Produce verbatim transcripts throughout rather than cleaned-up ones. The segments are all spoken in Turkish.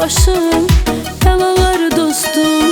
başım belalar dostum.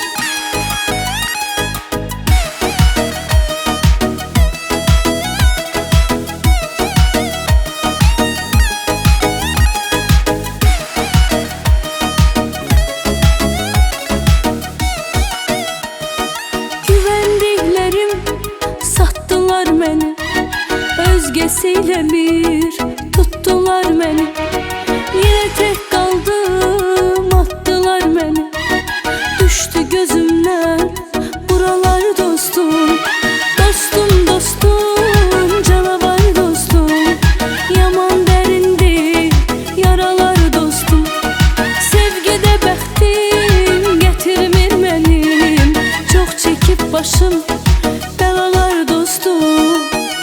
Güvendiklerim sattılar məni, özgesiyle bir tuttular məni. Yine tek kaldım, attılar məni. Düştü gözümden buralar dostum. Dostum dostum, canavar dostum. Yaman derindi yaralar dostum. Sevgide bəxtim getirmir mənim. Çok çekip başım belalar dostum.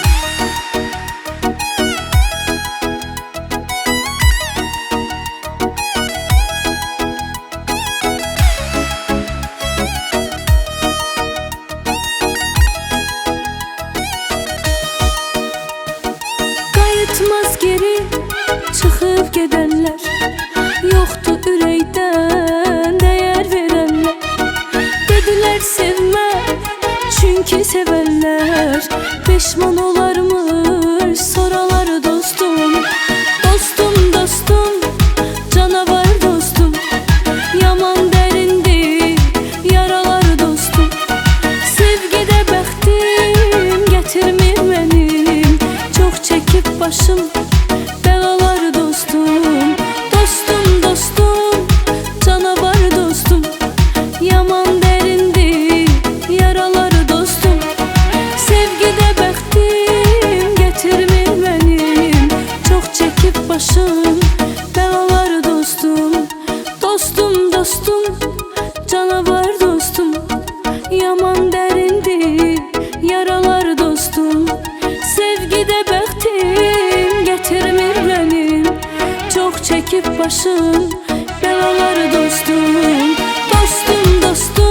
Qayıtmaz geri çıxıb gedənlər, yoxdur ürəkdən dəyər verənlər. Dedilər sevmə, çünki sevənlər peşman olarmış soralar dostum. Dostum dostum, canavar dostum. Yaman dərindi yaralar dostum. Sevgide bəxtim getirmir mənim. Çok çekip başım belalar dostum. Dostum dostum, canavar dostum. Yaman derindi yaralar dostum. Sevgide bəxtim getirmir mənim. Çok çekip başım belalar dostum. Dostum dostum, canavar dostum. Yaman derindi yaralar dostum. Sevgide bəxtim getirmir mənim. Çok çekip başım belalar dostum. Dostum dostum.